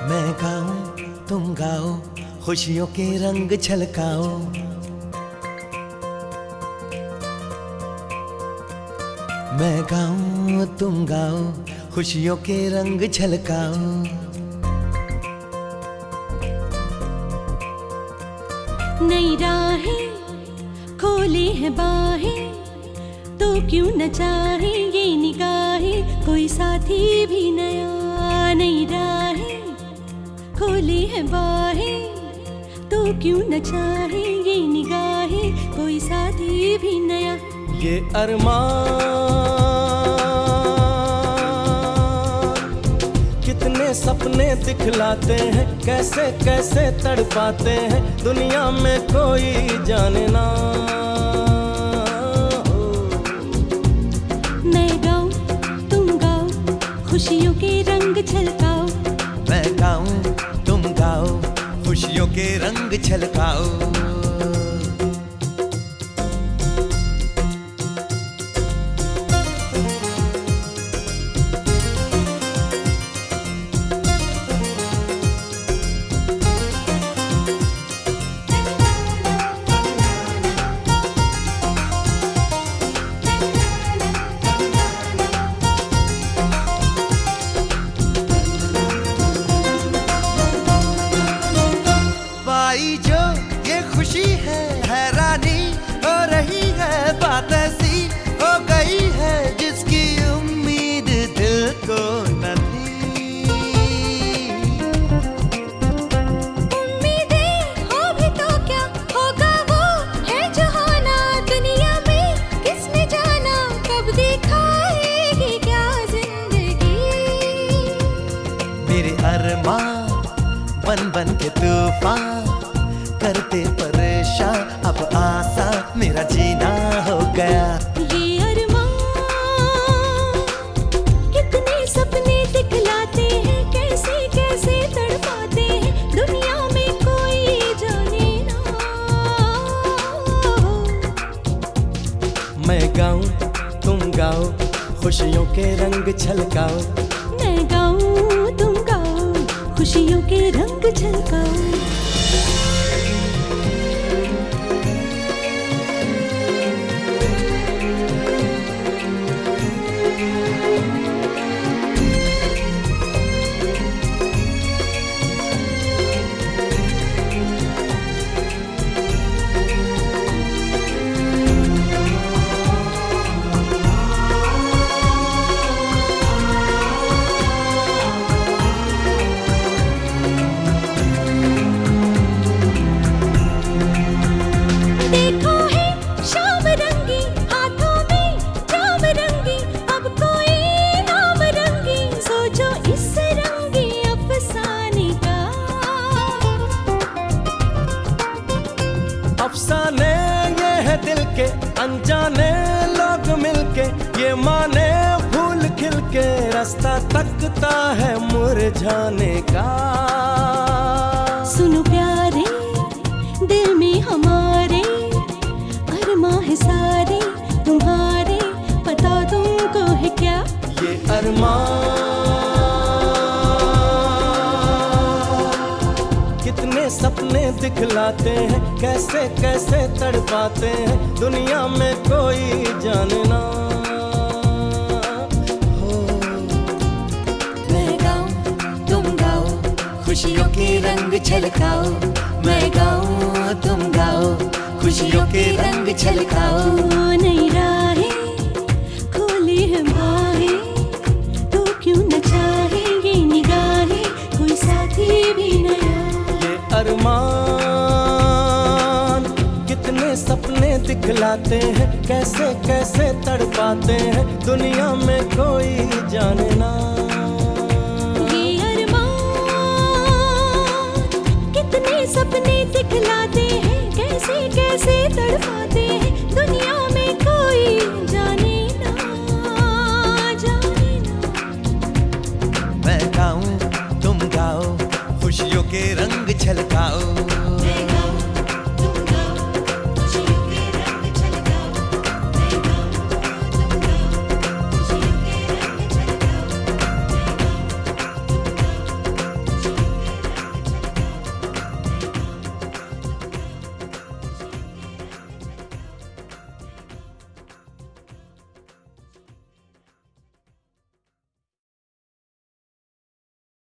मैं गाऊं तुम गाओ, खुशियों के रंग छलकाओ। मैं गाऊं तुम गाओ, खुशियों के रंग छलकाओ। नई राहें खोली है बाहें, तो क्यों न चाहे ये निगाहें कोई साथी भी नया। नई राहें खोली है बाहें, तो क्यों न चाहे ये निगाहें कोई साथी भी नया। ये अरमान कितने सपने दिखलाते हैं, कैसे कैसे तड़पाते हैं, दुनिया में कोई जाने ना। मैं गाऊं तुम गाओ, खुशियों के रंग छलकाओ। मैं गाऊं तुम गाओ, खुशियों के रंग छलकाओ। जो ये खुशी है, हैरानी हो रही है, बात ऐसी हो गई है जिसकी उम्मीद दिल को न थी। उम्मीदें हो भी तो क्या होगा, वो है जो होना दुनिया में किसने जाना, कब दिखाएगी क्या जिंदगी। मेरे अरमान बन बन के तूफान करते परेशान, अब आसा मेरा जीना हो गया। ये अरमान कितने सपने दिखलाते हैं, कैसे कैसे तड़पाते हैं, दुनिया में कोई जाने ना। मैं गाऊं तुम गाओ, खुशियों के रंग छलकाओ। मैं गाऊं तुम गाओ, खुशियों के रंग छलकाओ। अफसाने ये है दिल के, अनजाने लोग मिलके, ये माने फूल खिल के, रास्ता तकता है मुरझाने का। सुनो प्यारे दिल में हमारे, अरमां है सारे तुम्हारे, पता तुमको है क्या। ये अरमान कितने सपने दिखलाते हैं, कैसे कैसे तड़पाते हैं, दुनिया में कोई जाने ना। हो मैं गाऊं तुम गाओ, खुशियों के रंग छलकाओ। मैं गाऊं तुम गाओ, खुशियों के रंग छलकाओ। नई राहें खोली है बाहें, तो क्यों न चाहे ये निगाहें कोई साथी भी नया। अरमान कितने सपने दिखलाते हैं, कैसे कैसे तड़पाते हैं, दुनिया में कोई जाने ना। ये अरमान कितने सपने दिखलाते हैं, कैसे कैसे तड़पाते हैं, दुनिया में कोई जाने ना, जाने ना। मैं गाऊं तुम गाओ, खुशियों के रंग छलकाओ।